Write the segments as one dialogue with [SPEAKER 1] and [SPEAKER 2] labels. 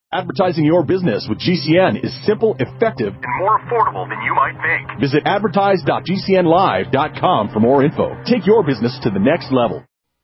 [SPEAKER 1] Advertising your business with GCN is simple, effective,
[SPEAKER 2] and more affordable than you might think.
[SPEAKER 1] Visit advertise.gcnlive.com for more info. Take your business to the next level.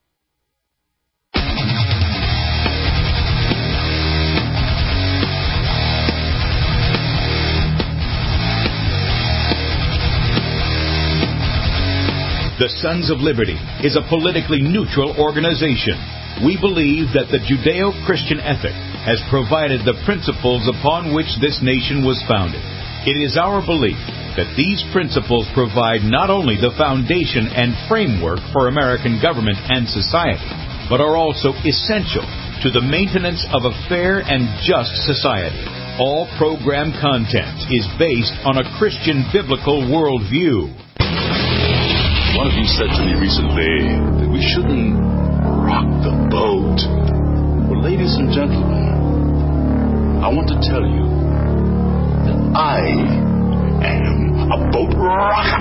[SPEAKER 3] The Sons of Liberty is a politically neutral organization. We believe that the Judeo-Christian ethic has provided the principles upon which this nation was founded. It is our belief that these principles provide not only the foundation and framework for American government and society, but are also essential to the maintenance of a fair and just society. All program content is based on a Christian biblical worldview.
[SPEAKER 4] One of you said to me recently that we shouldn't rock the boat. Well, ladies and gentlemen, I want to tell you that I am a boat rocker.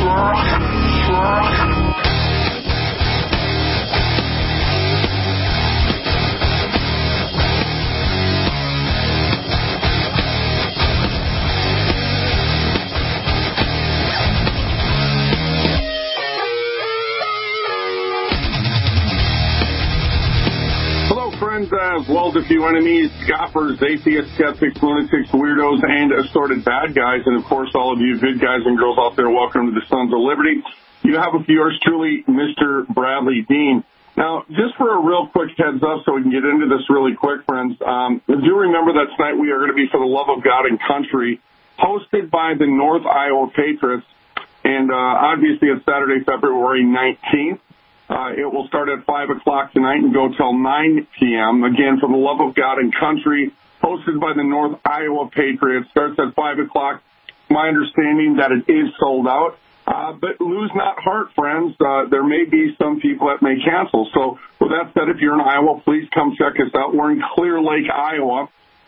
[SPEAKER 5] Friends, as well as a few enemies, scoffers, atheists, skeptics, lunatics, weirdos, and assorted bad guys. And, of course, all of you good guys and girls out there, welcome to the Sons of Liberty. You have with yours truly, Mr. Bradley Dean. Now, just for a real quick heads up so we can get into this really quick, friends, do remember that tonight we are going to be For the Love of God and Country, hosted by the North Iowa Patriots. And obviously it's Saturday, February 19th. It will start at 5 o'clock tonight and go till 9 p.m. Again, For the Love of God and Country, hosted by the North Iowa Patriots. Starts at 5 o'clock. My understanding that it is sold out. But lose not heart, friends. There may be some people that may cancel. So with that said, if you're in Iowa, please come check us out. We're in Clear Lake, Iowa.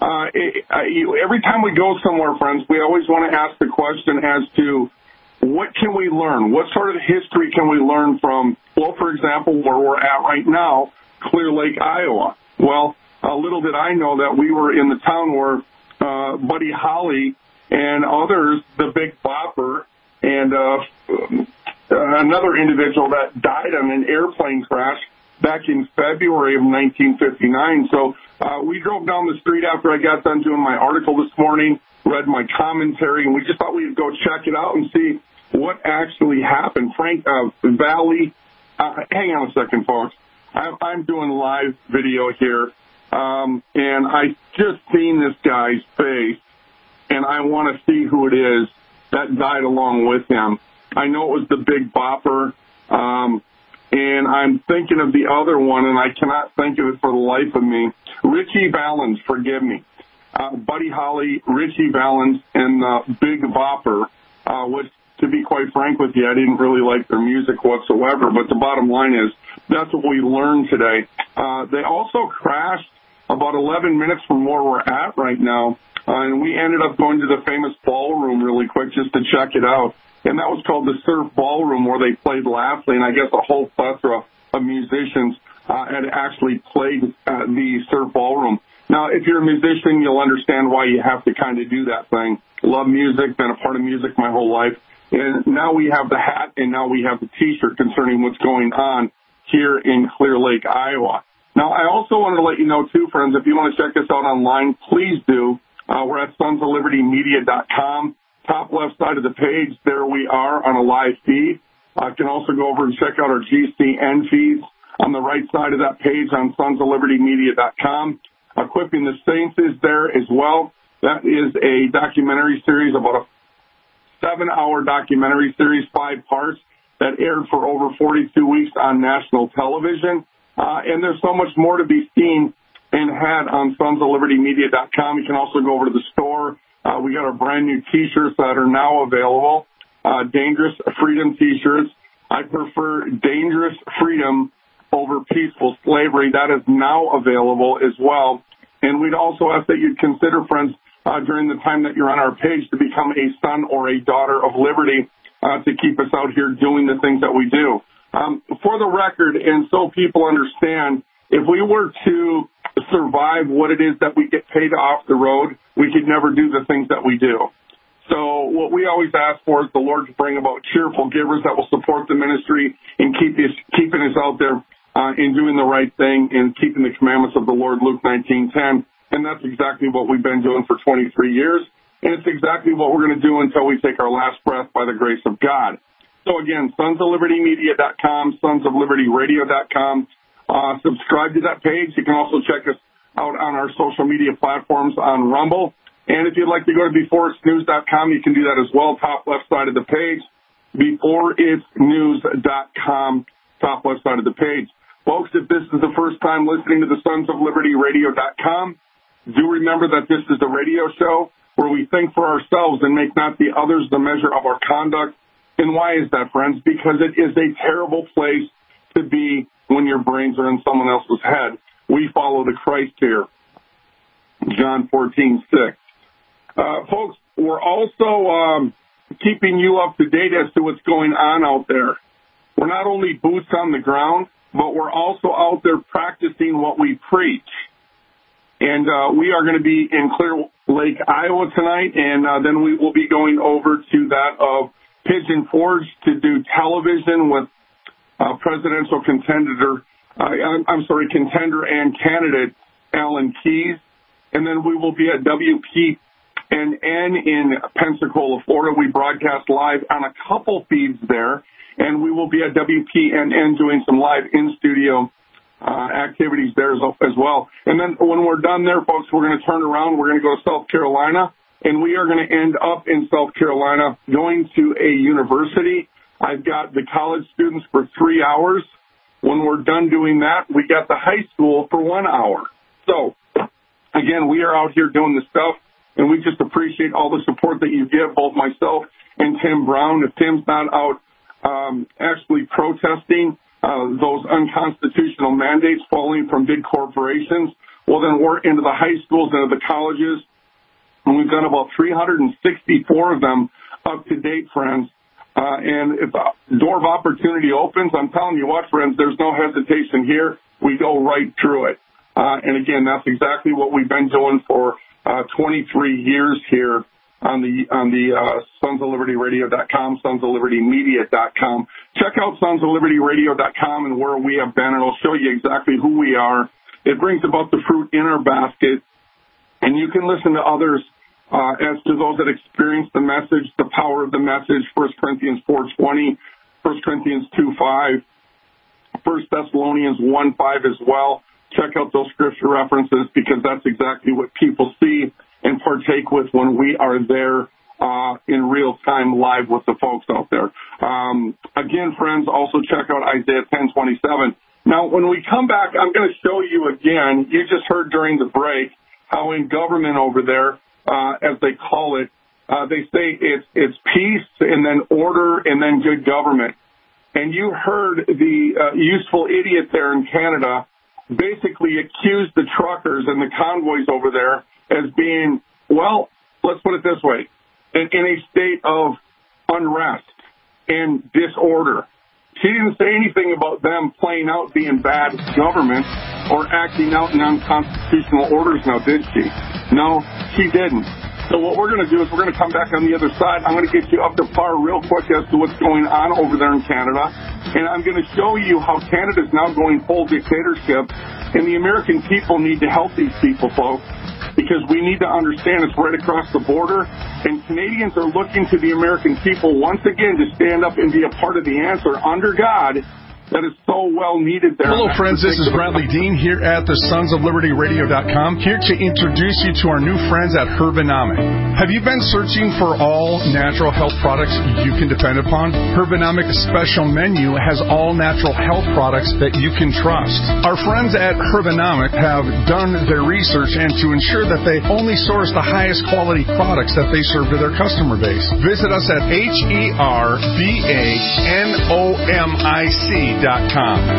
[SPEAKER 5] Every time we go somewhere, friends, we always want to ask the question as to what can we learn? What sort of history can we learn from, well, for example, where we're at right now, Clear Lake, Iowa? Well, little did I know that we were in the town where Buddy Holly and others, the Big Bopper, and another individual that died on an airplane crash back in February of 1959. So we drove down the street after I got done doing my article this morning, read my commentary, and we just thought we'd go check it out and see what actually happened. Frank Valley, hang on a second, folks. I'm doing live video here, and I just seen this guy's face, and I want to see who it is that died along with him. I know it was the Big Bopper, and I'm thinking of the other one, and I cannot think of it for the life of me. Richie Valens, forgive me. Buddy Holly, Richie Valens, and Big Bopper, which, to be quite frank with you, I didn't really like their music whatsoever, but the bottom line is that's what we learned today. They also crashed about 11 minutes from where we're at right now, and we ended up going to the famous ballroom really quick just to check it out, and that was called the Surf Ballroom, where they played Lastly, and I guess a whole plethora of musicians had actually played the Surf Ballroom. Now, if you're a musician, you'll understand why you have to kind of do that thing. Love music, been a part of music my whole life. And now we have the hat, and now we have the T-shirt concerning what's going on here in Clear Lake, Iowa. Now, I also wanted to let you know, too, friends, if you want to check us out online, please do. We're at sonsoflibertymedia.com. Top left side of the page, there we are on a live feed. You can also go over and check out our GCN feeds on the right side of that page on sonsoflibertymedia.com. Equipping the Saints is there as well. That is a documentary series, about a 7-hour documentary series, 5 parts, that aired for over 42 weeks on national television. And there's so much more to be seen and had on sonsoflibertymedia.com. You can also go over to the store. We got our brand new T-shirts that are now available. Dangerous Freedom T-shirts. I prefer Dangerous Freedom over Peaceful Slavery. That is now available as well. And we'd also ask that you'd consider, friends, during the time that you're on our page, to become a son or a daughter of liberty to keep us out here doing the things that we do. For the record, and so people understand, if we were to survive what it is that we get paid off the road, we could never do the things that we do. So what we always ask for is the Lord to bring about cheerful givers that will support the ministry and keeping us out there in doing the right thing and keeping the commandments of the Lord, Luke 19:10. And that's exactly what we've been doing for 23 years. And it's exactly what we're going to do until we take our last breath by the grace of God. So again, sonsoflibertymedia.com, sonsoflibertyradio.com. Subscribe to that page. You can also check us out on our social media platforms on Rumble. And if you'd like to go to beforeitsnews.com, you can do that as well, top left side of the page, beforeitsnews.com, top left side of the page. Folks, if this is the first time listening to the sonsoflibertyradio.com, do remember that this is a radio show where we think for ourselves and make not the others the measure of our conduct. And why is that, friends? Because it is a terrible place to be when your brains are in someone else's head. We follow the Christ here. John 14:6. Folks, we're also keeping you up to date as to what's going on out there. We're not only boots on the ground, but we're also out there practicing what we preach. And we are going to be in Clear Lake, Iowa tonight, and then we will be going over to that of Pigeon Forge to do television with presidential contender and candidate Alan Keyes. And then we will be at WPNN in Pensacola, Florida. We broadcast live on a couple feeds there. And we will be at WPNN doing some live in-studio activities there as well. And then when we're done there, folks, we're going to turn around. We're going to go to South Carolina. And we are going to end up in South Carolina going to a university. I've got the college students for 3 hours. When we're done doing that, we got the high school for 1 hour. So, again, we are out here doing this stuff, and we just appreciate all the support that you give, both myself and Tim Brown. If Tim's not out actually protesting those unconstitutional mandates falling from big corporations, well, then we're into the high schools, into the colleges, and we've done about 364 of them up to date, friends. And if the door of opportunity opens, I'm telling you what, friends, there's no hesitation here. We go right through it. And again, that's exactly what we've been doing for 23 years here on the sonsoflibertyradio.com, sonsoflibertymedia.com. Check out sonsoflibertyradio.com and where we have been, and it'll show you exactly who we are. It brings about the fruit in our basket, and you can listen to others as to those that experience the message, the power of the message, 1 Corinthians 4:20, 1 Corinthians 2:5, 1 Thessalonians 1:5 as well. Check out those scripture references because that's exactly what people see and partake with when we are there in real time live with the folks out there. Again, friends, also check out Isaiah 10:27. Now, when we come back, I'm going to show you again, you just heard during the break, how in government over there, as they call it, they say it's peace and then order and then good government. And you heard the useful idiot there in Canada basically accuse the truckers and the convoys over there as being, well, let's put it this way, in a state of unrest and disorder. She didn't say anything about them playing out being bad government or acting out in unconstitutional orders now, did she? No, she didn't. So what we're going to do is we're going to come back on the other side. I'm going to get you up to par real quick as to what's going on over there in Canada. And I'm going to show you how Canada's now going full dictatorship. And the American people need to help these people, folks, because we need to understand it's right across the border. And Canadians are looking to the American people once again to stand up and be a part of the answer under God. That is so well needed there.
[SPEAKER 6] Hello, friends. This is Bradley Dean here at the sonsoflibertyradio.com, here to introduce you to our new friends at Herbanomic. Have you been searching for all natural health products you can depend upon? Herbanomic's special menu has all natural health products that you can trust. Our friends at Herbanomic have done their research and to ensure that they only source the highest quality products that they serve to their customer base. Visit us at HERBANOMIC.com.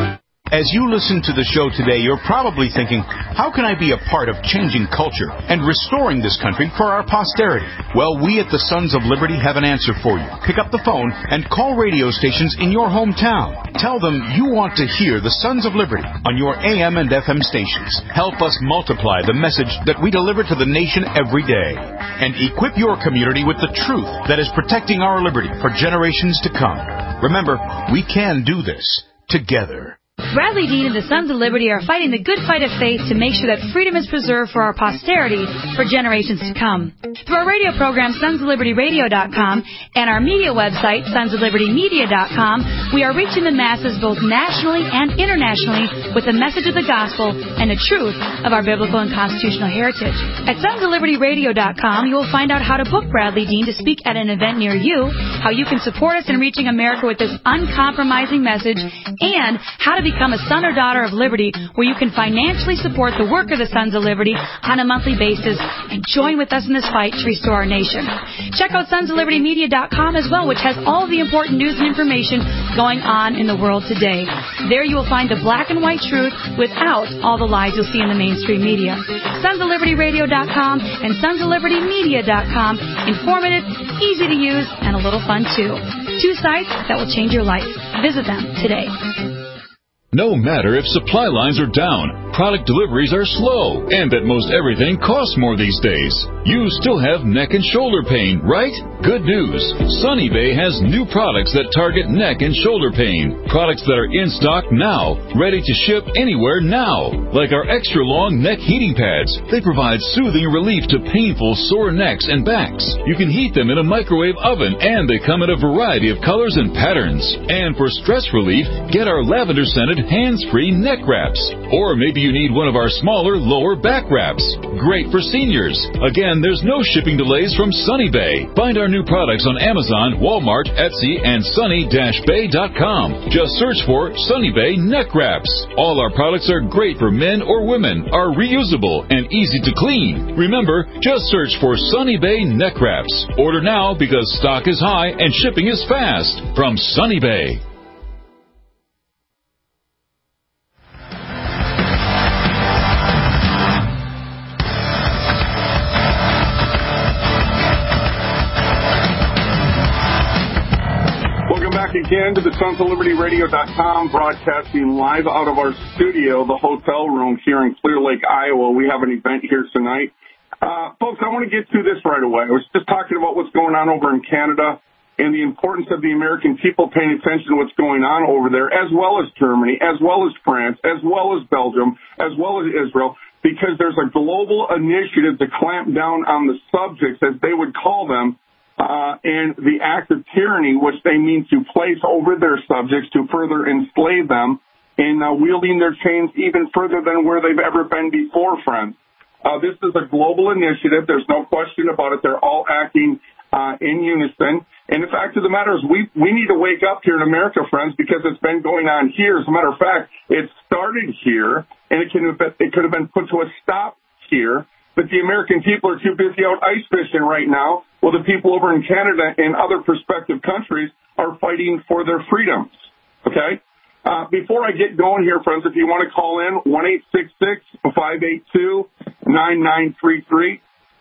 [SPEAKER 3] As you listen to the show today, you're probably thinking, how can I be a part of changing culture and restoring this country for our posterity? Well, we at the Sons of Liberty have an answer for you. Pick up the phone and call radio stations in your hometown. Tell them you want to hear the Sons of Liberty on your AM and FM stations. Help us multiply the message that we deliver to the nation every day. And equip your community with the truth that is protecting our liberty for generations to come. Remember, we can do this together.
[SPEAKER 7] Bradley Dean and the Sons of Liberty are fighting the good fight of faith to make sure that freedom is preserved for our posterity for generations to come. Through our radio program, sonsoflibertyradio.com, and our media website, sonsoflibertymedia.com, we are reaching the masses both nationally and internationally with the message of the gospel and the truth of our biblical and constitutional heritage. At sonsoflibertyradio.com, you will find out how to book Bradley Dean to speak at an event near you, how you can support us in reaching America with this uncompromising message, and how to become a son or daughter of liberty, where you can financially support the work of the Sons of Liberty on a monthly basis and join with us in this fight to restore our nation. Check out sonsoflibertymedia.com as well, which has all the important news and information going on in the world today. There you will find the black and white truth without all the lies you'll see in the mainstream media. sonsoflibertyradio.com and sonsoflibertymedia.com. Informative, easy to use, and a little fun too. Two sites that will change your life. Visit them today.
[SPEAKER 4] No matter if supply lines are down, product deliveries are slow, and that most everything costs more these days, you still have neck and shoulder pain, right? Good news. Sunny Bay has new products that target neck and shoulder pain. Products that are in stock now, ready to ship anywhere now. Like our extra long neck heating pads. They provide soothing relief to painful sore necks and backs. You can heat them in a microwave oven, and they come in a variety of colors and patterns. And for stress relief, get our lavender-scented hands-free neck wraps. Or maybe you need one of our smaller lower back wraps. Great for seniors. Again, there's no shipping delays from Sunny Bay. Find our new products on Amazon, Walmart, Etsy, and sunny-bay.com. Just search for Sunny Bay neck wraps. All our products are great for men or women, are reusable, and easy to clean. Remember, just search for Sunny Bay neck wraps. Order now because stock is high and shipping is fast. From Sunny Bay.
[SPEAKER 5] Again to the sonsoflibertyradio.com, broadcasting live out of our studio, the hotel room here in Clear Lake, Iowa. We have an event here tonight. Folks, I want to get to this right away. I was just talking about what's going on over in Canada and the importance of the American people paying attention to what's going on over there, as well as Germany, as well as France, as well as Belgium, as well as Israel, because there's a global initiative to clamp down on the subjects, as they would call them, and the act of tyranny, which they mean to place over their subjects to further enslave them and wielding their chains even further than where they've ever been before, friends. This is a global initiative. There's no question about it. They're all acting in unison. And the fact of the matter is we need to wake up here in America, friends, because it's been going on here. As a matter of fact, it started here, and it could have been put to a stop here. But the American people are too busy out ice fishing right now, while the people over in Canada and other prospective countries are fighting for their freedoms. Okay? Before I get going here, friends, if you want to call in, 1-866-582-9933,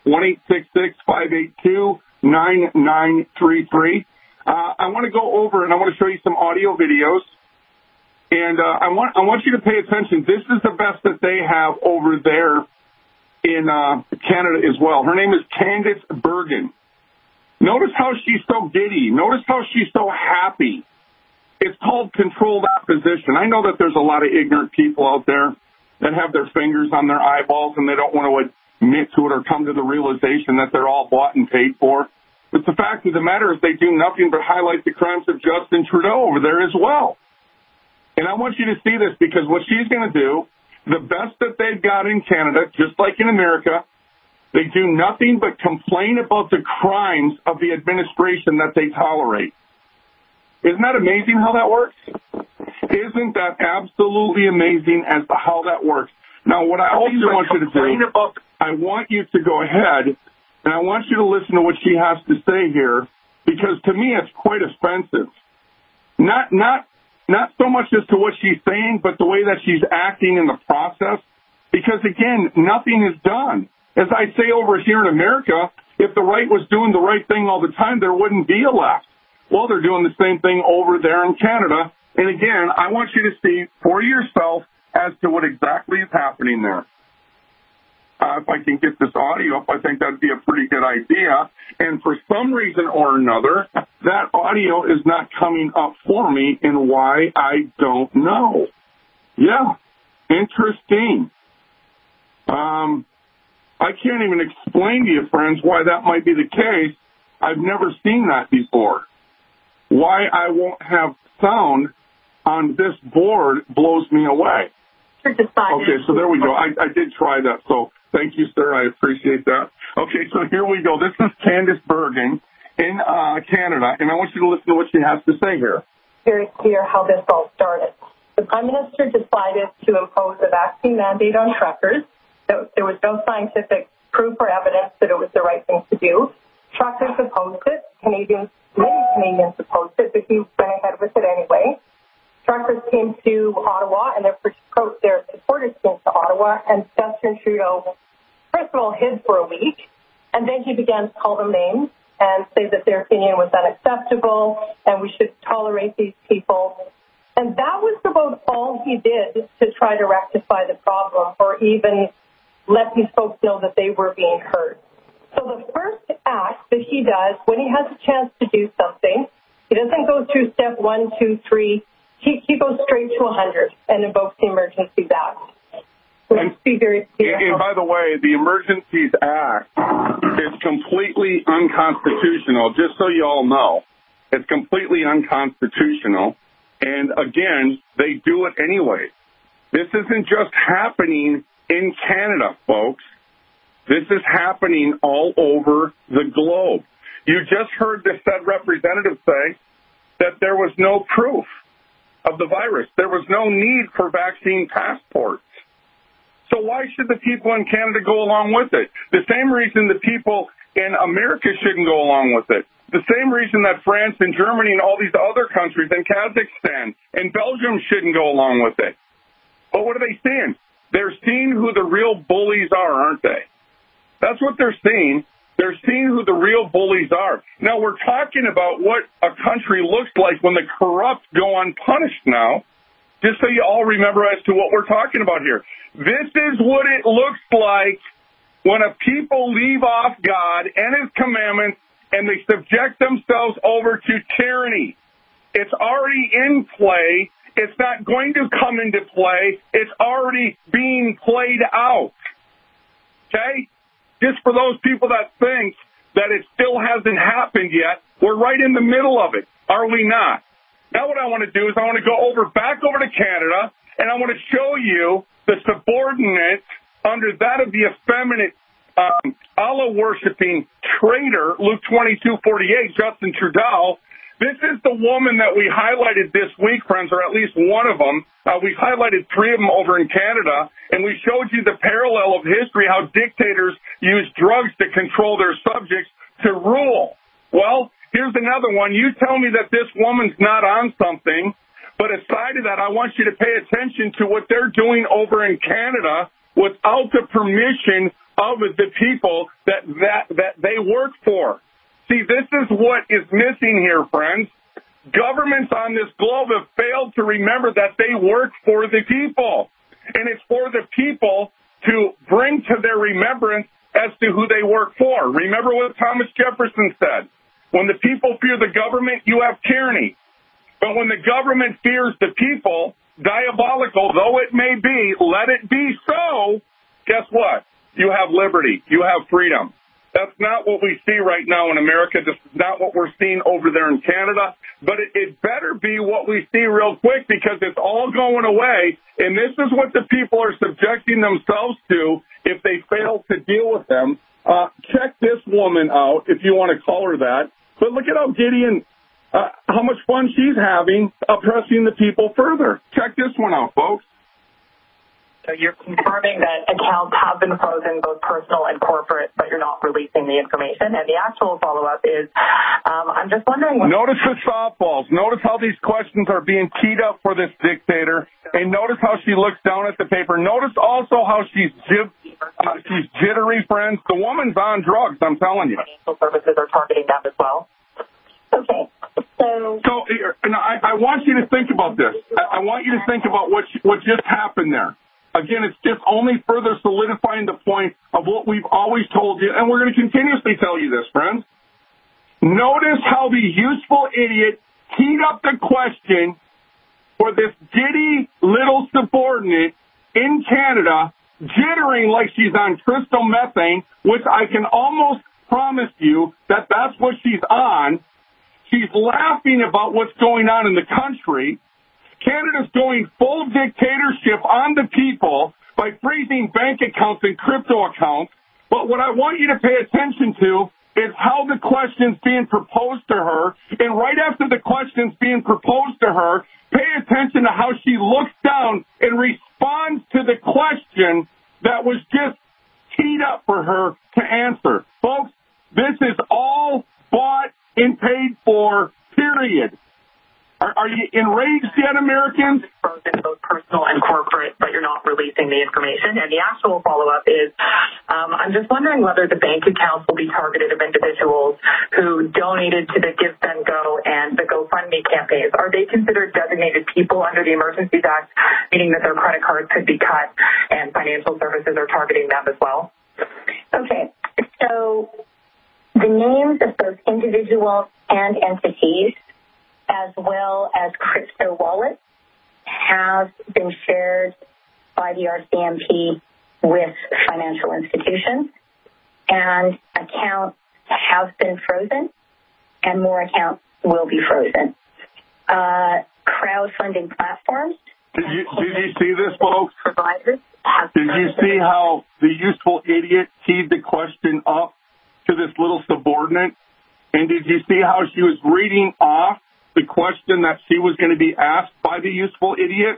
[SPEAKER 5] 1-866-582-9933. I want to go over and I want to show you some audio videos. And I want you to pay attention. This is the best that they have over there in Canada as well. Her name is Candice Bergen. Notice how she's so giddy. Notice how she's so happy. It's called controlled opposition. I know that there's a lot of ignorant people out there that have their fingers on their eyeballs and they don't want to admit to it or come to the realization that they're all bought and paid for. But the fact of the matter is they do nothing but highlight the crimes of Justin Trudeau over there as well. And I want you to see this, because what she's going to do, the best that they've got in Canada, just like in America, they do nothing but complain about the crimes of the administration that they tolerate. Isn't that amazing how that works? Isn't that absolutely amazing as to how that works? Now, what I also want you to do, I want you to go ahead, and I want you to listen to what she has to say here, because to me it's quite offensive. Not not so much as to what she's saying, but the way that she's acting in the process. Because, again, nothing is done. As I say over here in America, if the right was doing the right thing all the time, there wouldn't be a left. Well, they're doing the same thing over there in Canada. And, again, I want you to see for yourself as to what exactly is happening there. If I can get this audio up, I think that'd be a pretty good idea. And for some reason or another, that audio is not coming up for me, and why, I don't know. Yeah, interesting. I can't even explain to you, friends, why that might be the case. I've never seen that before. Why I won't have sound on this board blows me away. Okay, so there we go. I did try that, so thank you, sir. I appreciate that. Okay, so here we go. This is Candice Bergen in Canada, and I want you to listen to what she has to say here.
[SPEAKER 8] Very clear how this all started. The Prime Minister decided to impose a vaccine mandate on truckers. There was no scientific proof or evidence that it was the right thing to do. Truckers opposed it. Many Canadians opposed it, but he went ahead with it anyway. Truckers came to Ottawa, and their supporters came to Ottawa, and Justin Trudeau, first of all, hid for a week, and then he began to call them names and say that their opinion was unacceptable and we should tolerate these people. And that was about all he did to try to rectify the problem or even let these folks know that they were being heard. So the first act that he does when he has a chance to do something, he doesn't go through step 1, 2, 3. He goes straight to 100 and invokes the Emergencies Act. Let's be very clear.
[SPEAKER 5] And by the way, the Emergencies Act is completely unconstitutional, just so you all know. It's completely unconstitutional. And again, they do it anyway. This isn't just happening in Canada, folks. This is happening all over the globe. You just heard the said representative say that there was no proof of the virus. There was no need for vaccine passports. So why should the people in Canada go along with it? The same reason the people in America shouldn't go along with it. The same reason that France and Germany and all these other countries and Kazakhstan and Belgium shouldn't go along with it. But what are they seeing? They're seeing who the real bullies are, aren't they? That's what they're seeing. They're seeing who the real bullies are. Now, we're talking about what a country looks like when the corrupt go unpunished now, just so you all remember as to what we're talking about here. This is what it looks like when a people leave off God and His commandments and they subject themselves over to tyranny. It's already in play. It's not going to come into play. It's already being played out. Okay? Just for those people that think that it still hasn't happened yet, we're right in the middle of it, are we not? Now what I want to do is I want to go back over to Canada, and I want to show you the subordinate under that of the effeminate Allah-worshipping traitor, Luke 22:48, Justin Trudeau. This is the woman that we highlighted this week, friends, or at least one of them. We highlighted 3 of them over in Canada, and we showed you the parallel of history, how dictators use drugs to control their subjects to rule. Well, here's another one. You tell me that this woman's not on something, but aside of that, I want you to pay attention to what they're doing over in Canada without the permission of the people that they work for. See, this is what is missing here, friends. Governments on this globe have failed to remember that they work for the people. And it's for the people to bring to their remembrance as to who they work for. Remember what Thomas Jefferson said. When the people fear the government, you have tyranny. But when the government fears the people, diabolical though it may be, let it be so, guess what? You have liberty. You have freedom. That's not what we see right now in America. This is not what we're seeing over there in Canada. But it better be what we see real quick, because it's all going away. And this is what the people are subjecting themselves to if they fail to deal with them. Check this woman out, if you want to call her that. But look at how Gideon, how much fun she's having oppressing the people further. Check this one out, folks.
[SPEAKER 8] So you're confirming that accounts have been frozen, both personal and corporate, but you're not releasing the information. And the actual follow-up is, I'm just wondering...
[SPEAKER 5] Notice the softballs. Notice how these questions are being teed up for this dictator. And notice how she looks down at the paper. Notice also how she's jittery, friends. The woman's on drugs, I'm telling you.
[SPEAKER 8] Financial services are targeting them as well. Okay. So
[SPEAKER 5] and I want you to think about this. I want you to think about what just happened there. Again, it's just only further solidifying the point of what we've always told you, and we're going to continuously tell you this, friends. Notice how the useful idiot teed up the question for this giddy little subordinate in Canada, jittering like she's on crystal methane, which I can almost promise you that that's what she's on. She's laughing about what's going on in the country. Canada's going full dictatorship on the people by freezing bank accounts and crypto accounts. But what I want you to pay attention to is how the question's being proposed to her. And right after the question's being proposed to her, pay attention to how she looks down and responds to the question that was just teed up for her to answer. Folks, this is all bought and paid for, period. Are you enraged yet, Americans?
[SPEAKER 8] Frozen, both personal and corporate, but you're not releasing the information. And the actual follow-up is, I'm just wondering whether the bank accounts will be targeted of individuals who donated to the Give, Send, Go and the GoFundMe campaigns. Are they considered designated people under the Emergencies Act, meaning that their credit cards could be cut and financial services are targeting them as well?
[SPEAKER 9] Okay. So the names of both individuals and entities, as well as crypto wallets, have been shared by the RCMP with financial institutions, and accounts have been frozen, and more accounts will be frozen. Crowdfunding platforms.
[SPEAKER 5] Did you see this, folks?
[SPEAKER 9] Providers have
[SPEAKER 5] Did you see how the useful idiot teed the question up to this little subordinate? And did you see how she was reading off the question that she was going to be asked by the useful idiot,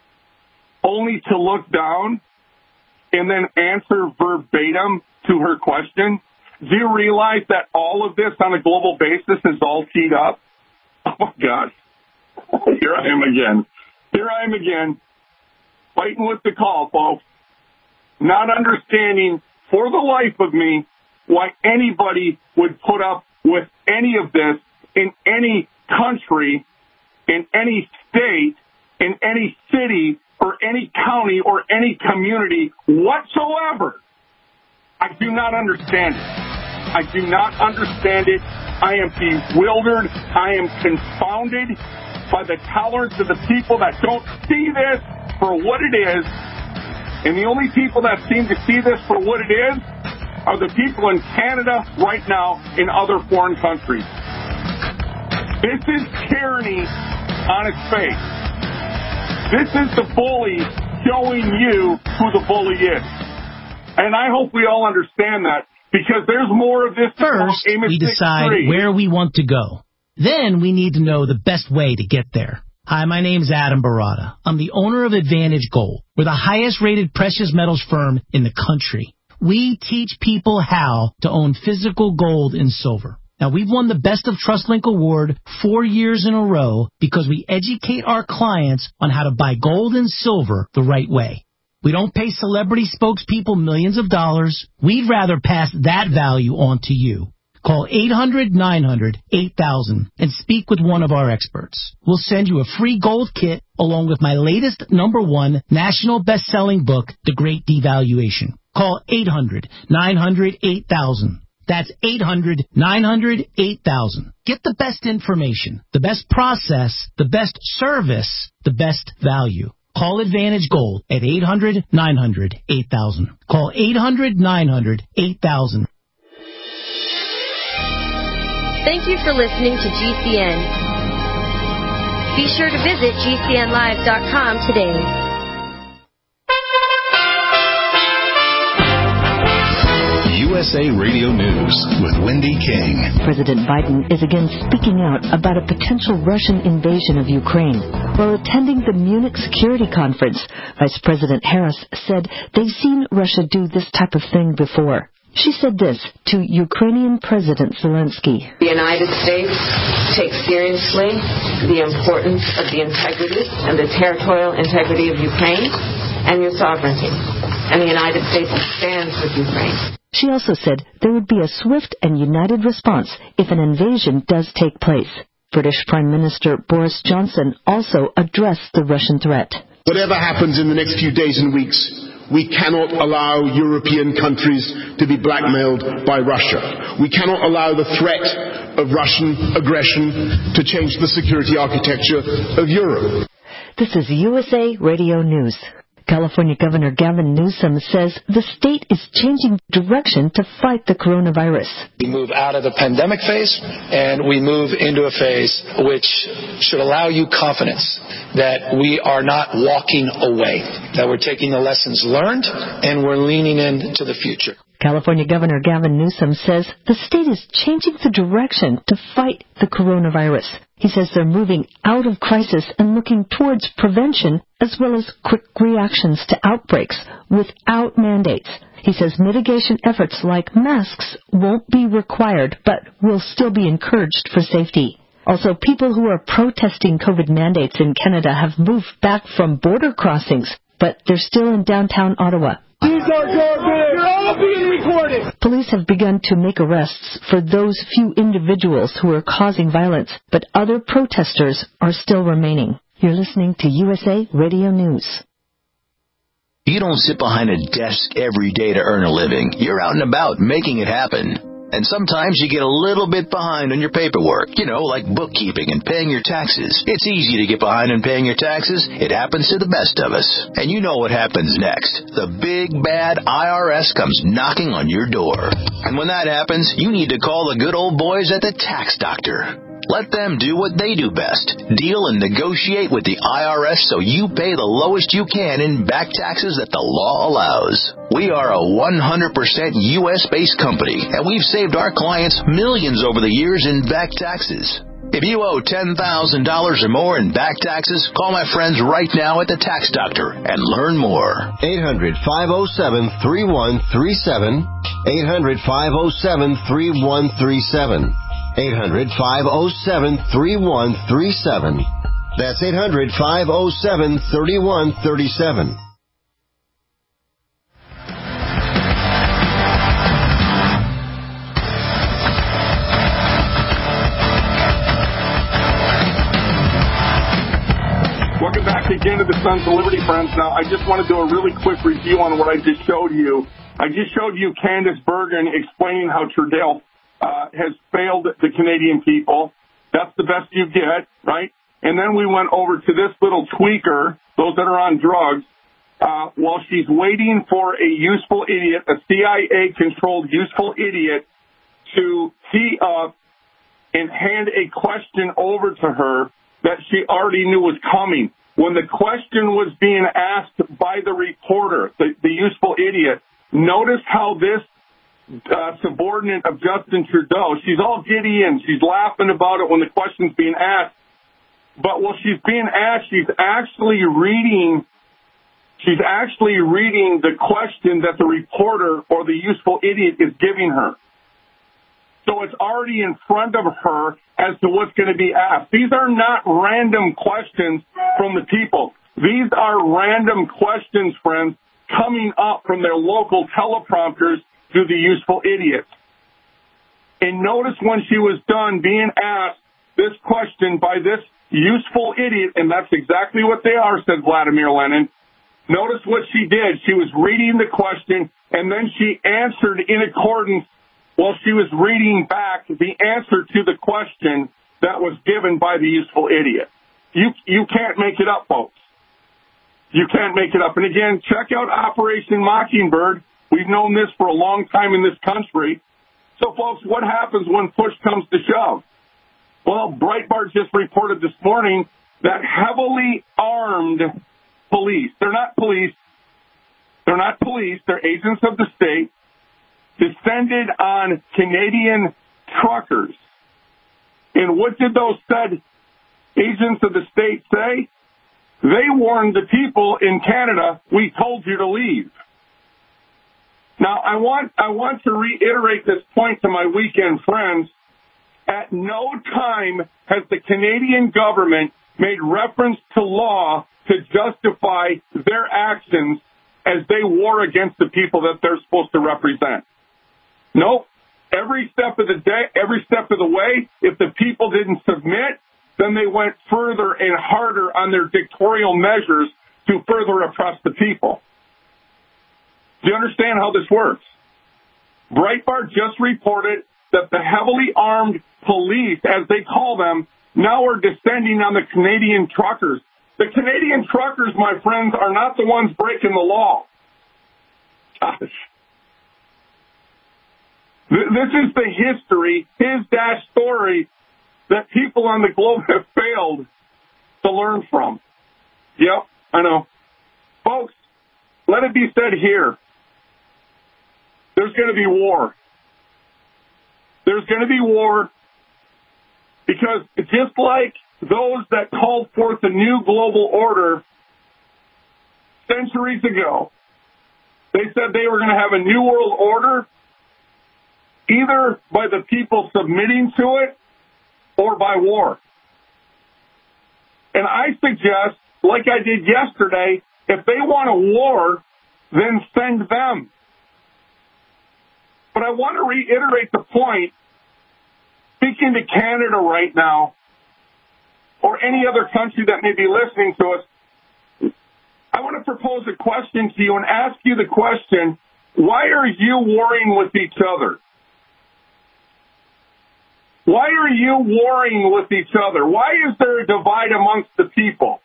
[SPEAKER 5] only to look down and then answer verbatim to her question? Do you realize that all of this on a global basis is all teed up? Oh, my God. Here I am again, fighting with the call, folks, not understanding for the life of me why anybody would put up with any of this in any country, in any state, in any city, or any county, or any community whatsoever. I do not understand it. I do not understand it. I am bewildered. I am confounded by the tolerance of the people that don't see this for what it is. And the only people that seem to see this for what it is are the people in Canada right now in other foreign countries. This is tyranny on its face. This is the bully showing you who the bully is. And I hope we all understand that, because there's more of this.
[SPEAKER 10] First, we decide where we want to go. Then we need to know the best way to get there. Hi, my name's Adam Barada. I'm the owner of Advantage Gold. We're the highest-rated precious metals firm in the country. We teach people how to own physical gold and silver. Now, we've won the Best of TrustLink Award 4 years in a row because we educate our clients on how to buy gold and silver the right way. We don't pay celebrity spokespeople millions of dollars. We'd rather pass that value on to you. Call 800-900-8000 and speak with one of our experts. We'll send you a free gold kit along with my latest #1 national best-selling book, The Great Devaluation. Call 800-900-8000. That's 800-900-8000. Get the best information, the best process, the best service, the best value. Call Advantage Gold at 800-900-8000. Call 800-900-8000.
[SPEAKER 11] Thank you for listening to GCN. Be sure to visit GCNlive.com today.
[SPEAKER 12] USA Radio News with Wendy King.
[SPEAKER 13] President Biden is again speaking out about a potential Russian invasion of Ukraine. While attending the Munich Security Conference, Vice President Harris said they've seen Russia do this type of thing before. She said this to Ukrainian President Zelensky.
[SPEAKER 14] The United States takes seriously the importance of the integrity and the territorial integrity of Ukraine and your sovereignty. And the United States stands with Ukraine.
[SPEAKER 13] She also said there would be a swift and united response if an invasion does take place. British Prime Minister Boris Johnson also addressed the Russian threat.
[SPEAKER 15] Whatever happens in the next few days and weeks, we cannot allow European countries to be blackmailed by Russia. We cannot allow the threat of Russian aggression to change the security architecture of Europe.
[SPEAKER 13] This is USA Radio News. California Governor Gavin Newsom says the state is changing direction to fight the coronavirus.
[SPEAKER 16] We move out of the pandemic phase and we move into a phase which should allow you confidence that we are not walking away, that we're taking the lessons learned and we're leaning into the future.
[SPEAKER 13] California Governor Gavin Newsom says the state is changing the direction to fight the coronavirus. He says they're moving out of crisis and looking towards prevention as well as quick reactions to outbreaks without mandates. He says mitigation efforts like masks won't be required but will still be encouraged for safety. Also, people who are protesting COVID mandates in Canada have moved back from border crossings, but they're still in downtown Ottawa.
[SPEAKER 17] These are you're all being recorded.
[SPEAKER 13] Police have begun to make arrests for those few individuals who are causing violence, but other protesters are still remaining. You're listening to USA Radio News.
[SPEAKER 18] You don't sit behind a desk every day to earn a living. You're out and about making it happen. And sometimes you get a little bit behind on your paperwork, like bookkeeping and paying your taxes. It's easy to get behind on paying your taxes. It happens to the best of us. And you know what happens next. The big, bad IRS comes knocking on your door. And when that happens, you need to call the good old boys at the Tax Doctor. Let them do what they do best. Deal and negotiate with the IRS so you pay the lowest you can in back taxes that the law allows. We are a 100% U.S.-based company, and we've saved our clients millions over the years in back taxes. If you owe $10,000 or more in back taxes, call my friends right now at the Tax Doctor and learn more.
[SPEAKER 19] 800-507-3137. 800-507-3137. 800-507-3137. That's 800-507-3137.
[SPEAKER 5] Welcome back again to the Sons of Liberty, friends. Now, I just want to do a really quick review on what I just showed you. I just showed you Candace Bergen explaining how Trudeau has failed the Canadian people. That's the best you get, right? And then we went over to this little tweaker, those that are on drugs, while she's waiting for a useful idiot, a CIA-controlled useful idiot, to tee up and hand a question over to her that she already knew was coming. When the question was being asked by the reporter, the useful idiot, notice how this subordinate of Justin Trudeau, she's all giddy and she's laughing about it when the question's being asked. But while she's being asked, she's actually reading the question that the reporter or the useful idiot is giving her. So it's already in front of her as to what's going to be asked. These are not random questions from the people. These are random questions, friends, coming up from their local teleprompters to the useful idiot. And notice when she was done being asked this question by this useful idiot, and that's exactly what they are, said Vladimir Lenin. Notice what she did. She was reading the question, and then she answered in accordance while she was reading back the answer to the question that was given by the useful idiot. You can't make it up, folks. You can't make it up. And again, check out Operation Mockingbird. We've known this for a long time in this country. So, folks, what happens when push comes to shove? Well, Breitbart just reported this morning that heavily armed police, they're not police, they're agents of the state, descended on Canadian truckers. And what did those said agents of the state say? They warned the people in Canada, we told you to leave. Now, I want to reiterate this point to my weekend friends. At no time has the Canadian government made reference to law to justify their actions as they war against the people that they're supposed to represent. Nope. Every step of the day, every step of the way, if the people didn't submit, then they went further and harder on their dictatorial measures to further oppress the people. Do you understand how this works? Breitbart just reported that the heavily armed police, as they call them, now are descending on the Canadian truckers. The Canadian truckers, my friends, are not the ones breaking the law. Gosh. This is the history, his story, that people on the globe have failed to learn from. Yep, I know. Folks, let it be said here. There's going to be war. There's going to be war because just like those that called forth the new global order centuries ago, they said they were going to have a new world order either by the people submitting to it or by war. And I suggest, like I did yesterday, if they want a war, then send them. But I want to reiterate the point, speaking to Canada right now, or any other country that may be listening to us, I want to propose a question to you and ask you the question, why are you warring with each other? Why are you warring with each other? Why is there a divide amongst the people?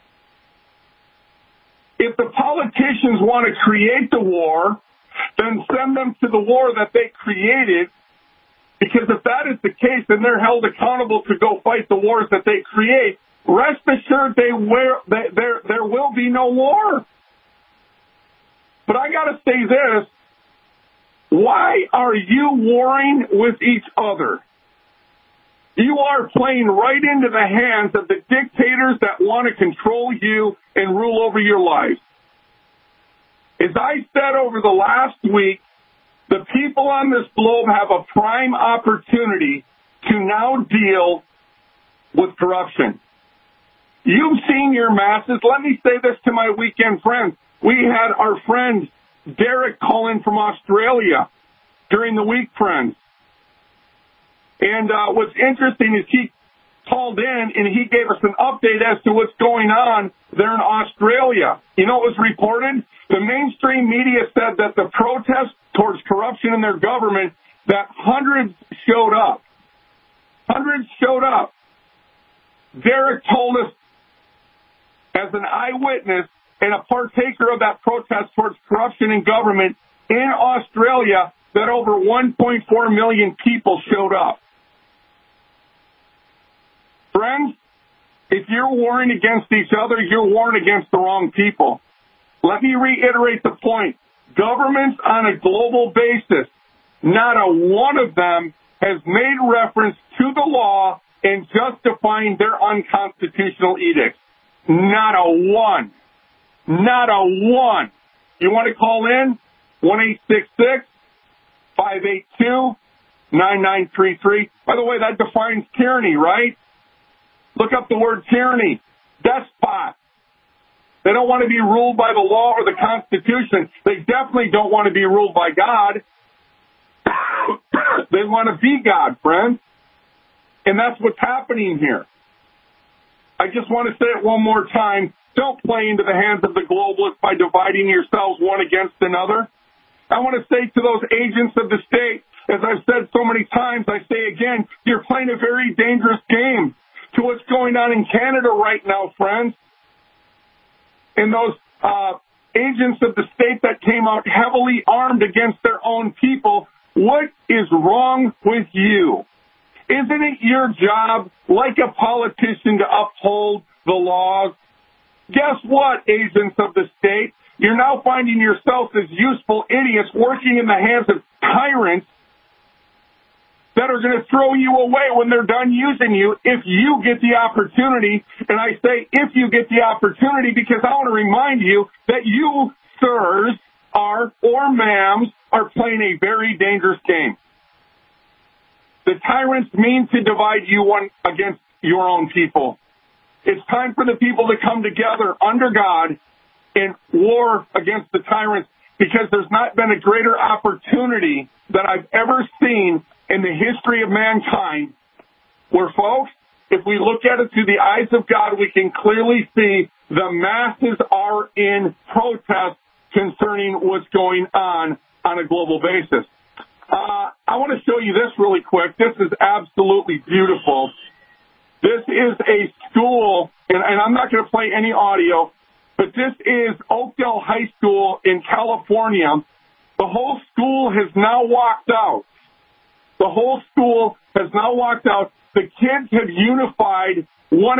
[SPEAKER 5] If the politicians want to create the war, then send them to the war that they created, because if that is the case, then they're held accountable to go fight the wars that they create. Rest assured there will be no war. But I got to say this, why are you warring with each other? You are playing right into the hands of the dictators that want to control you and rule over your life. As I said over the last week, the people on this globe have a prime opportunity to now deal with corruption. You've seen your masses. Let me say this to my weekend friends. We had our friend Derek call in from Australia during the week, friends. And what's interesting is he called in and he gave us an update as to what's going on there in Australia. You know what was reported? The mainstream media said that the protests towards corruption in their government, that hundreds showed up. Hundreds showed up. Derek told us, as an eyewitness and a partaker of that protest towards corruption in government in Australia, that over 1.4 million people showed up. Friends, if you're warring against each other, you're warring against the wrong people. Let me reiterate the point. Governments on a global basis, not a one of them has made reference to the law in justifying their unconstitutional edicts. Not a one. Not a one. You want to call in? 1-866-582-9933. By the way, that defines tyranny, right? Look up the word tyranny. Despot. They don't want to be ruled by the law or the Constitution. They definitely don't want to be ruled by God. They want to be God, friends. And that's what's happening here. I just want to say it one more time. Don't play into the hands of the globalists by dividing yourselves one against another. I want to say to those agents of the state, as I've said so many times, I say again, you're playing a very dangerous game to what's going on in Canada right now, friends. And those agents of the state that came out heavily armed against their own people, what is wrong with you? Isn't it your job, like a politician, to uphold the laws? Guess what, agents of the state? You're now finding yourselves as useful idiots working in the hands of tyrants that are going to throw you away when they're done using you if you get the opportunity. And I say if you get the opportunity because I want to remind you that you, sirs, or ma'ams, are playing a very dangerous game. The tyrants mean to divide you one against your own people. It's time for the people to come together under God in war against the tyrants, because there's not been a greater opportunity that I've ever seen in the history of mankind where, folks, if we look at it through the eyes of God, we can clearly see the masses are in protest concerning what's going on a global basis. I want to show you this really quick. This is absolutely beautiful. This is a school, and I'm not going to play any audio, but this is Oakdale High School in California. The whole school has now walked out. The whole school has now walked out. The kids have unified one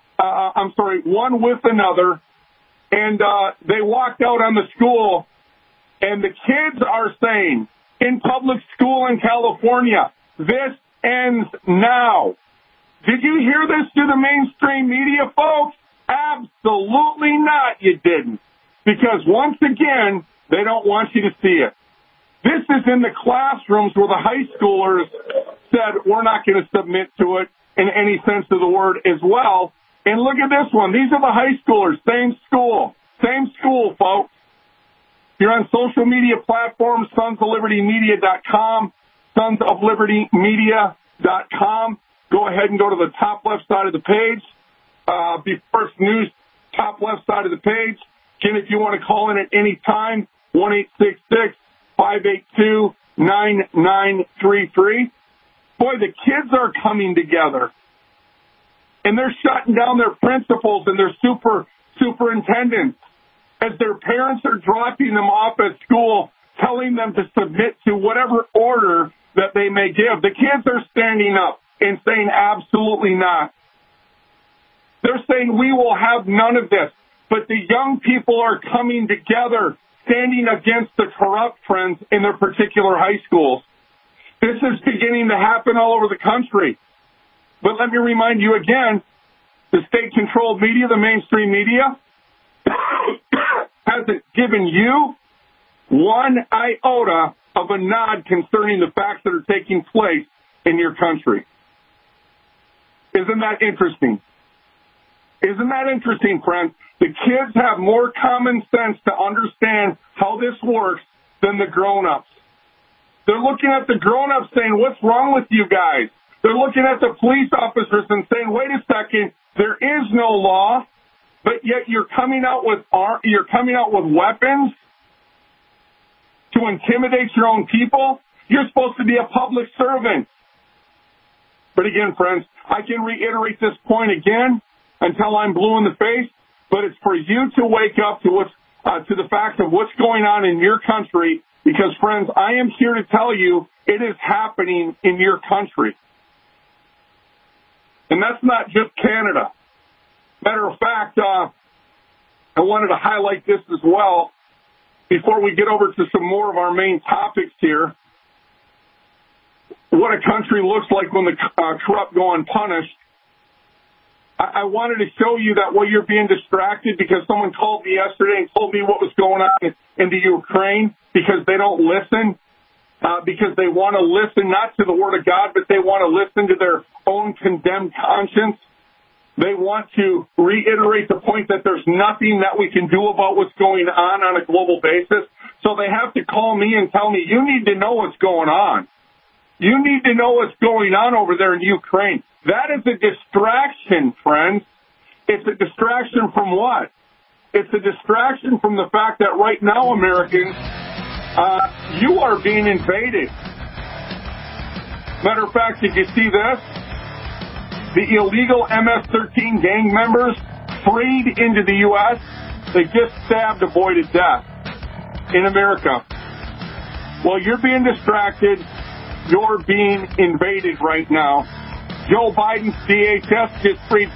[SPEAKER 5] with another, and they walked out on the school, and the kids are saying, in public school in California, this ends now. Did you hear this through the mainstream media, folks? Absolutely not, you didn't. Because once again, they don't want you to see it. This is in the classrooms where the high schoolers said, we're not going to submit to it in any sense of the word as well. And look at this one. These are the high schoolers. Same school, folks. You're on social media platforms, sonsoflibertymedia.com, sonsoflibertymedia.com. Go ahead and go to the top left side of the page. First news, top left side of the page. Again, if you want to call in at any time, 1-866-582-9933. Boy, the kids are coming together. And they're shutting down their principals and their superintendents as their parents are dropping them off at school, telling them to submit to whatever order that they may give. The kids are standing up and saying absolutely not. They're saying we will have none of this. But the young people are coming together, standing against the corrupt trends in their particular high schools. This is beginning to happen all over the country. But let me remind you again, the state-controlled media, the mainstream media, hasn't given you one iota of a nod concerning the facts that are taking place in your country. Isn't that interesting? Isn't that interesting, friends? The kids have more common sense to understand how this works than the grown-ups. They're looking at the grown-ups saying, what's wrong with you guys? They're looking at the police officers and saying, wait a second, there is no law, but yet you're coming out with weapons to intimidate your own people. You're supposed to be a public servant. But again, friends, I can reiterate this point again until I'm blue in the face, but it's for you to wake up to the fact of what's going on in your country, because, friends, I am here to tell you it is happening in your country. And that's not just Canada. Matter of fact, I wanted to highlight this as well before we get over to some more of our main topics here. What a country looks like when the corrupt go unpunished. I wanted to show you that while you're being distracted, because someone called me yesterday and told me what was going on in the Ukraine, because they don't listen, because they want to listen not to the Word of God, but they want to listen to their own condemned conscience. They want to reiterate the point that there's nothing that we can do about what's going on a global basis. So they have to call me and tell me, you need to know what's going on. You need to know what's going on over there in Ukraine. That is a distraction, friends. It's a distraction from what? It's a distraction from the fact that right now, Americans, you are being invaded. Matter of fact, did you see this? The illegal MS-13 gang members freed into the U.S., they just stabbed a boy to death in America. While you're being distracted, you're being invaded right now. Joe Biden's DHS just freed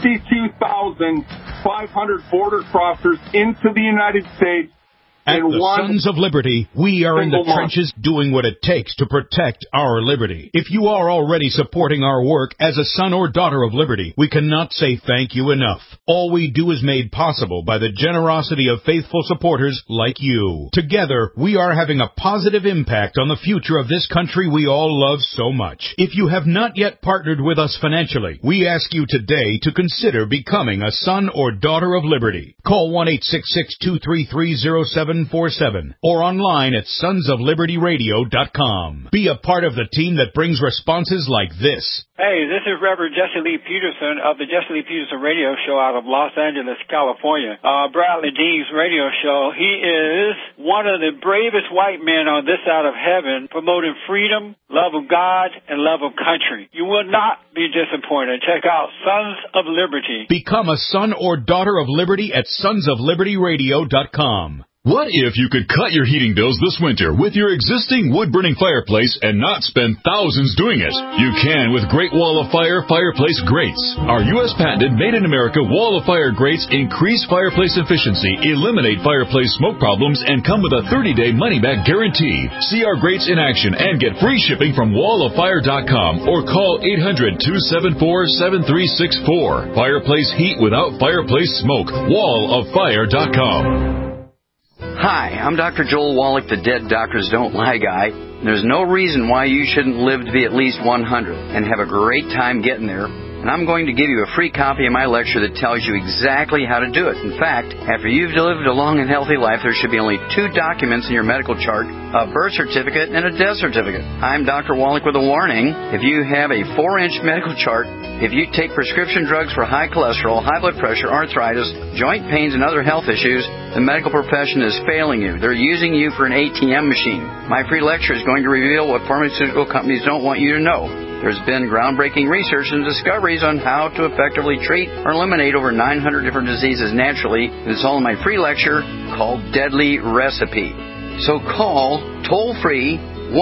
[SPEAKER 5] 62,500 border crossers into the United States.
[SPEAKER 3] At the Sons of Liberty, we are in the trenches doing what it takes to protect our liberty. If you are already supporting our work as a son or daughter of liberty, we cannot say thank you enough. All we do is made possible by the generosity of faithful supporters like you. Together, we are having a positive impact on the future of this country we all love so much. If you have not yet partnered with us financially, we ask you today to consider becoming a son or daughter of liberty. Call 1-866-233-0747 or online at sonsoflibertyradio.com. Be a part of the team that brings responses like this.
[SPEAKER 20] Hey, this is Reverend Jesse Lee Peterson of the Jesse Lee Peterson Radio Show out of Los Angeles, California. Bradley Dean's radio show. He is one of the bravest white men on this side of heaven, promoting freedom, love of God, and love of country. You will not be disappointed. Check out Sons of Liberty.
[SPEAKER 3] Become a son or daughter of liberty at sonsoflibertyradio.com.
[SPEAKER 21] What if you could cut your heating bills this winter with your existing wood-burning fireplace and not spend thousands doing it? You can with Great Wall of Fire fireplace grates. Our U.S. patented made-in-America Wall of Fire grates increase fireplace efficiency, eliminate fireplace smoke problems, and come with a 30-day money-back guarantee. See our grates in action and get free shipping from walloffire.com or call 800-274-7364. Fireplace heat without fireplace smoke. walloffire.com.
[SPEAKER 22] Hi, I'm Dr. Joel Wallach, the Dead Doctors Don't Lie guy. There's no reason why you shouldn't live to be at least 100 and have a great time getting there. And I'm going to give you a free copy of my lecture that tells you exactly how to do it. In fact, after you've lived a long and healthy life, there should be only 2 documents in your medical chart, a birth certificate and a death certificate. I'm Dr. Wallach with a warning. If you have a 4-inch medical chart, if you take prescription drugs for high cholesterol, high blood pressure, arthritis, joint pains, and other health issues, the medical profession is failing you. They're using you for an ATM machine. My free lecture is going to reveal what pharmaceutical companies don't want you to know. There's been groundbreaking research and discoveries on how to effectively treat or eliminate over 900 different diseases naturally. It's all in my free lecture called Deadly Recipe. So call toll-free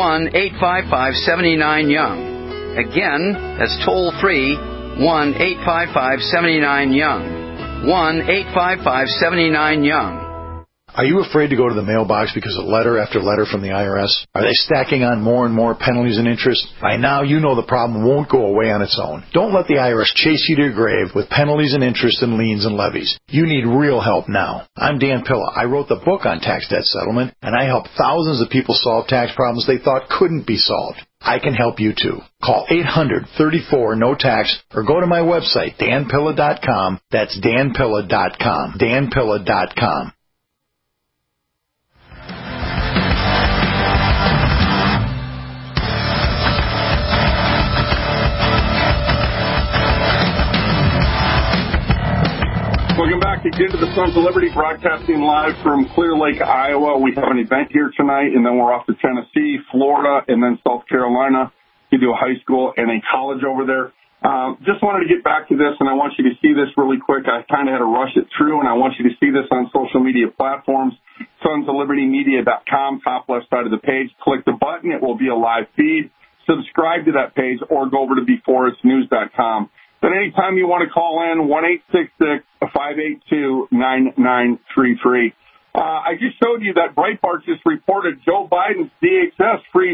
[SPEAKER 22] 1-855-79-YOUNG. Again, that's toll-free 1-855-79-YOUNG. 1-855-79-YOUNG.
[SPEAKER 23] Are you afraid to go to the mailbox because of letter after letter from the IRS? Are they stacking on more and more penalties and interest? By now, you know the problem won't go away on its own. Don't let the IRS chase you to your grave with penalties and interest and liens and levies. You need real help now. I'm Dan Pilla. I wrote the book on tax debt settlement, and I help thousands of people solve tax problems they thought couldn't be solved. I can help you too. Call 800-34-NO-TAX or go to my website, danpilla.com. That's danpilla.com. danpilla.com.
[SPEAKER 5] Welcome back again to the Sons of Liberty, broadcasting live from Clear Lake, Iowa. We have an event here tonight, and then we're off to Tennessee, Florida, and then South Carolina to do a high school and a college over there. Just wanted to get back to this, and I want you to see this really quick. I kind of had to rush it through, and I want you to see this on social media platforms. sonsoflibertymedia.com, top left side of the page. Click the button. It will be a live feed. Subscribe to that page or go over to beforeitsnews.com. But anytime you want to call in, 1-866-582-9933. I just showed you that Breitbart just reported Joe Biden's DHS frees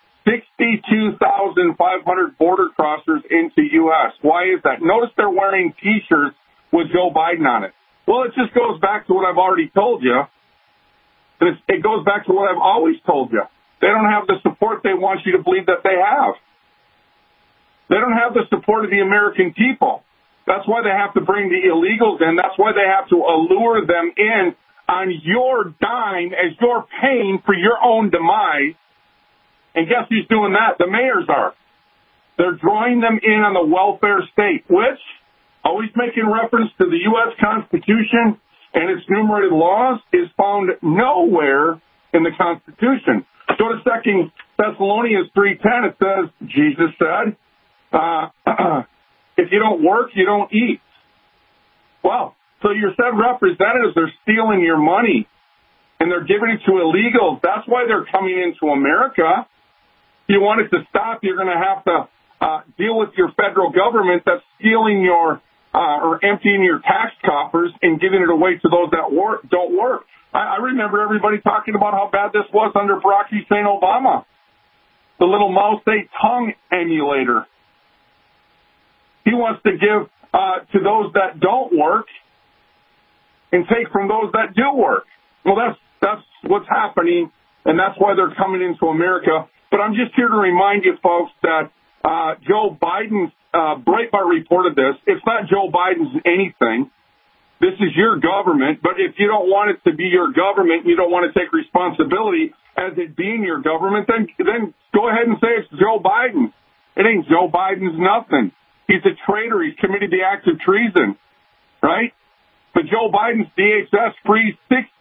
[SPEAKER 5] 62,500 border crossers into U.S. Why is that? Notice they're wearing T-shirts with Joe Biden on it. Well, it just goes back to what I've already told you. It goes back to what I've always told you. They don't have the support they want you to believe that they have. They don't have the support of the American people. That's why they have to bring the illegals in. That's why they have to allure them in on your dime as you're paying for your own demise. And guess who's doing that? The mayors are. They're drawing them in on the welfare state, which, always making reference to the U.S. Constitution and its enumerated laws, is found nowhere in the Constitution. Go to 2 Thessalonians 3:10. It says, Jesus said, if you don't work, you don't eat. Well, so your said representatives are stealing your money, and they're giving it to illegals. That's why they're coming into America. If you want it to stop, you're going to have to deal with your federal government that's stealing your or emptying your tax coffers and giving it away to those that don't work. I remember everybody talking about how bad this was under Barack Hussein Obama, the little Mao Zedong emulator. He wants to give to those that don't work and take from those that do work. Well, that's what's happening, and that's why they're coming into America. But I'm just here to remind you, folks, that Joe Biden's Breitbart reported this. It's not Joe Biden's anything. This is your government, but if you don't want it to be your government, you don't want to take responsibility as it being your government, then go ahead and say it's Joe Biden. It ain't Joe Biden's nothing. He's a traitor. He's committed the act of treason, right? But Joe Biden's DHS frees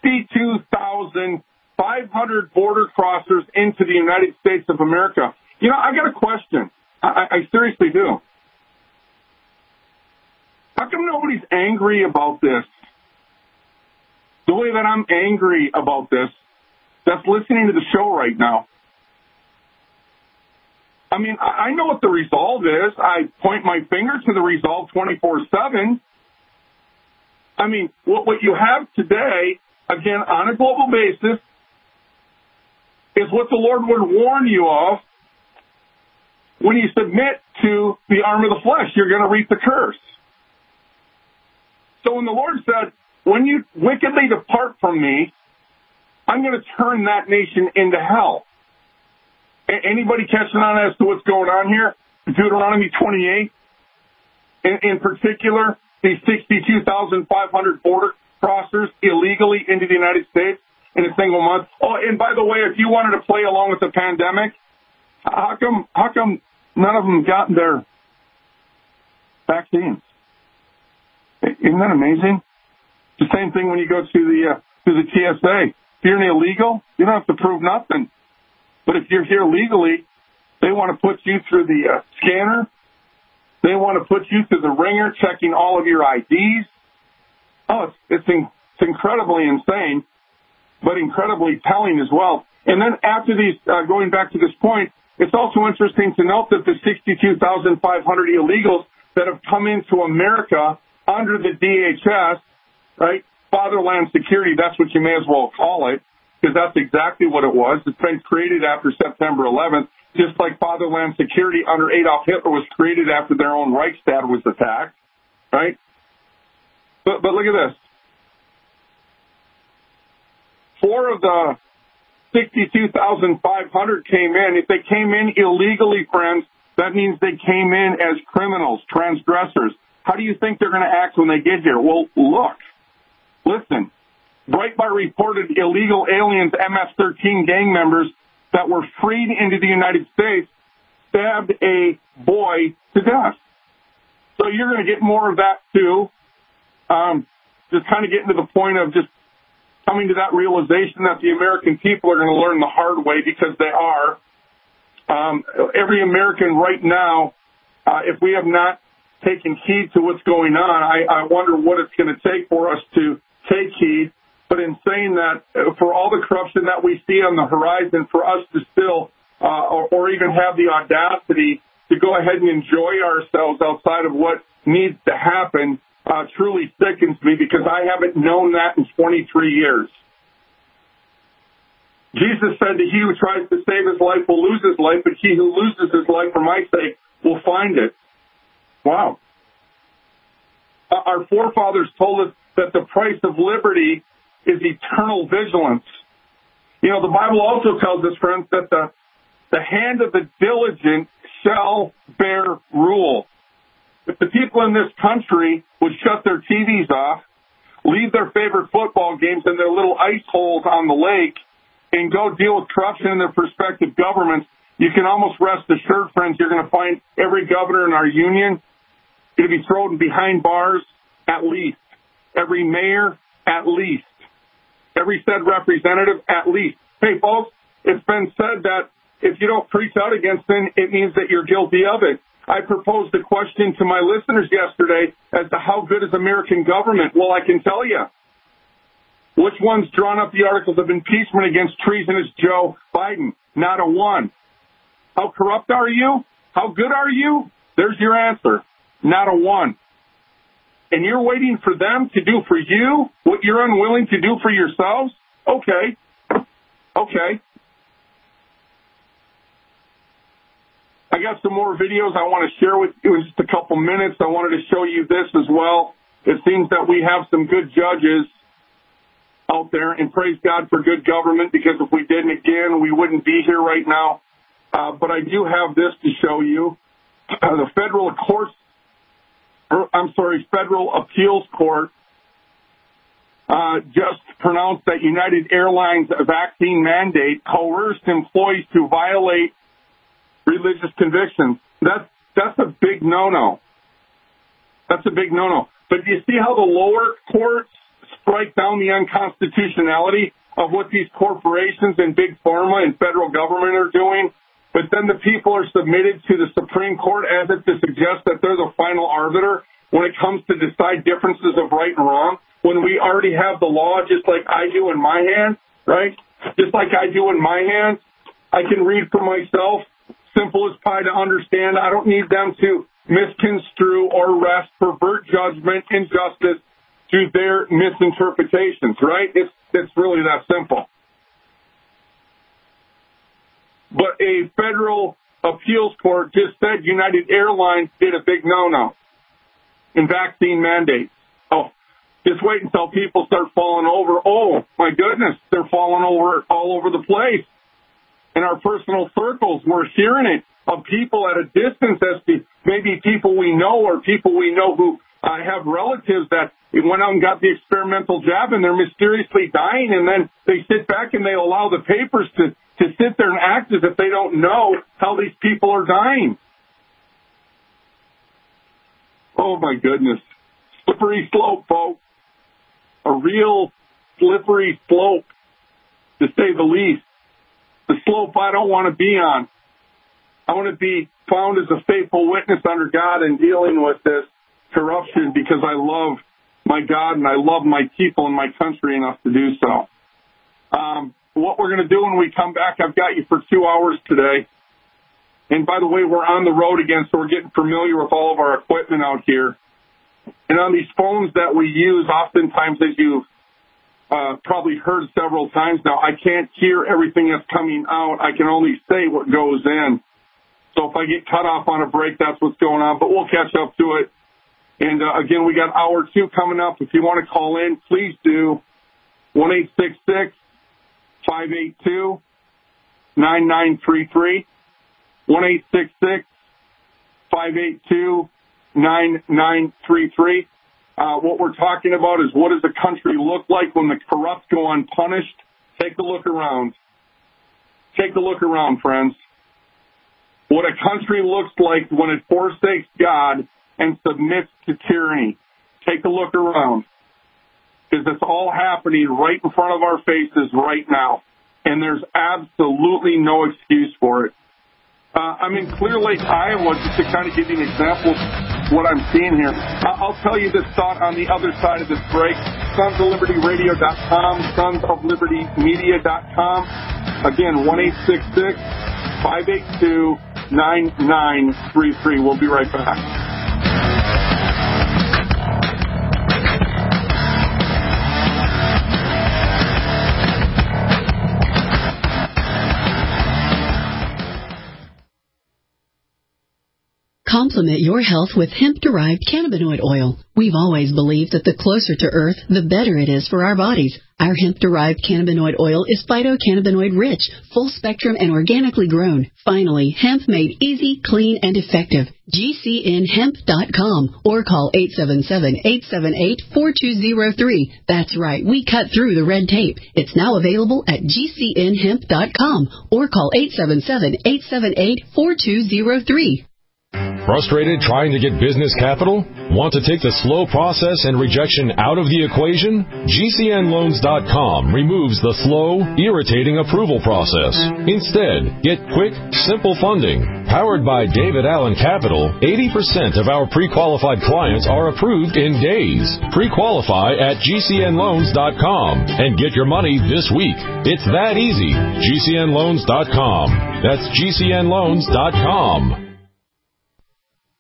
[SPEAKER 5] 62,500 border crossers into the United States of America. You know, I got a question. I seriously do. How come nobody's angry about this? The way that I'm angry about this, that's listening to the show right now. I mean, I know what the resolve is. I point my finger to the resolve 24/7. I mean, what you have today, again, on a global basis, is what the Lord would warn you of. When you submit to the arm of the flesh, you're going to reap the curse. So when the Lord said, when you wickedly depart from me, I'm going to turn that nation into hell. Anybody catching on as to what's going on here? Deuteronomy 28, in particular, these 62,500 border crossers illegally into the United States in a single month. Oh, and by the way, if you wanted to play along with the pandemic, how come none of them got their vaccines? Isn't that amazing? The same thing when you go to the TSA. If you're an illegal, you don't have to prove nothing. But if you're here legally, they want to put you through the scanner. They want to put you through the ringer, checking all of your IDs. Oh, it's incredibly insane, but incredibly telling as well. And then after these, going back to this point, it's also interesting to note that the 62,500 illegals that have come into America under the DHS, right, Fatherland Security, that's what you may as well call it, because that's exactly what it was. It's been created after September 11th, just like Fatherland Security under Adolf Hitler was created after their own Reichstag was attacked, right? But look at this. 4 of the 62,500 came in. If they came in illegally, friends, that means they came in as criminals, transgressors. How do you think they're going to act when they get here? Well, look, listen. Breitbart reported illegal aliens, MS-13 gang members that were freed into the United States, stabbed a boy to death. So you're going to get more of that, too. Just kind of getting to the point of just coming to that realization that the American people are going to learn the hard way, because they are. Every American right now, if we have not taken heed to what's going on, I wonder what it's going to take for us to take heed. But in saying that, for all the corruption that we see on the horizon, for us to still, or even have the audacity to go ahead and enjoy ourselves outside of what needs to happen, truly sickens me, because I haven't known that in 23 years. Jesus said that he who tries to save his life will lose his life, but he who loses his life for my sake will find it. Wow. Our forefathers told us that the price of liberty is eternal vigilance. You know, the Bible also tells us, friends, that the hand of the diligent shall bear rule. If the people in this country would shut their TVs off, leave their favorite football games in their little ice holes on the lake, and go deal with corruption in their respective governments, you can almost rest assured, friends, you're going to find every governor in our union going to be thrown behind bars at least. Every mayor at least. Every said representative at least. Hey, folks, it's been said that if you don't preach out against sin, it means that you're guilty of it. I proposed a question to my listeners yesterday as to how good is American government. Well, I can tell you. Which one's drawn up the articles of impeachment against treasonous Joe Biden? Not a one. How corrupt are you? How good are you? There's your answer. Not a one. And you're waiting for them to do for you what you're unwilling to do for yourselves? Okay. I got some more videos I want to share with you in just a couple minutes. I wanted to show you this as well. It seems that we have some good judges out there, and praise God for good government, because if we didn't, again, we wouldn't be here right now. But I do have this to show you. The Federal Appeals Court just pronounced that United Airlines vaccine mandate coerced employees to violate religious convictions. That's a big no-no. That's a big no-no. But do you see how the lower courts strike down the unconstitutionality of what these corporations and big pharma and federal government are doing? But then the people are submitted to the Supreme Court as if to suggest that they're the final arbiter when it comes to decide differences of right and wrong, when we already have the law just like I do in my hand, right? Just like I do in my hand. I can read for myself, simple as pie to understand. I don't need them to misconstrue or wrest, pervert judgment, injustice to their misinterpretations, right? It's really that simple. But a federal appeals court just said United Airlines did a big no-no in vaccine mandates. Oh, just wait until people start falling over. Oh, my goodness, they're falling over all over the place. In our personal circles, we're hearing it of people at a distance, as to maybe people we know or people we know who have relatives that went out and got the experimental jab and they're mysteriously dying, and then they sit back and they allow the papers to sit there and act as if they don't know how these people are dying. Oh, my goodness. Slippery slope, folks. A real slippery slope, to say the least. The slope I don't want to be on. I want to be found as a faithful witness under God in dealing with this corruption, because I love my God and I love my people and my country enough to do so. What we're going to do when we come back, I've got you for 2 hours today. And by the way, we're on the road again, so we're getting familiar with all of our equipment out here. And on these phones that we use, oftentimes, as you've probably heard several times now, I can't hear everything that's coming out. I can only say what goes in. So if I get cut off on a break, that's what's going on. But we'll catch up to it. And again, we got hour 2 coming up. If you want to call in, please do. 1-866-582-9933. 1-866-582-9933. What we're talking about is, what does the country look like when the corrupt go unpunished? Take a look around. Take a look around, friends. What a country looks like when it forsakes God and submits to tyranny. Take a look around. Because it's all happening right in front of our faces right now. And there's absolutely no excuse for it. I'm in Clear Lake, Iowa, just to kind of give you an example of what I'm seeing here. I'll tell you this thought on the other side of this break. SonsOfLibertyRadio.com, SonsOfLibertyMedia.com. Again, 1-866-582-9933. We'll be right back.
[SPEAKER 1] Complement your health with hemp-derived cannabinoid oil. We've always believed that the closer to Earth, the better it is for our bodies. Our hemp-derived cannabinoid oil is phytocannabinoid-rich, full-spectrum, and organically grown. Finally, hemp made easy, clean, and effective. GCNhemp.com or call 877-878-4203. That's right, we cut through the red tape. It's now available at GCNhemp.com or call 877-878-4203.
[SPEAKER 2] Frustrated trying to get business capital? Want to take the slow process and rejection out of the equation? GCNloans.com removes the slow, irritating approval process. Instead, get quick, simple funding. Powered by David Allen Capital, 80% of our pre-qualified clients are approved in days. Pre-qualify at GCNloans.com and get your money this week. It's that easy. GCNloans.com. That's GCNloans.com.